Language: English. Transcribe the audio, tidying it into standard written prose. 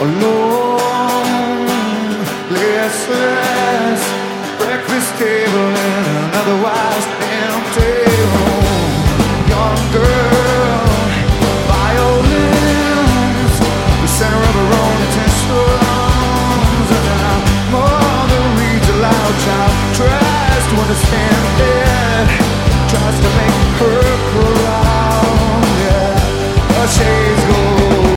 alone, listless, breakfast table in an otherwise empty room. Young girl, violins, the center of her own intentions. And our mother reads aloud, child tries to understand it, tries to make her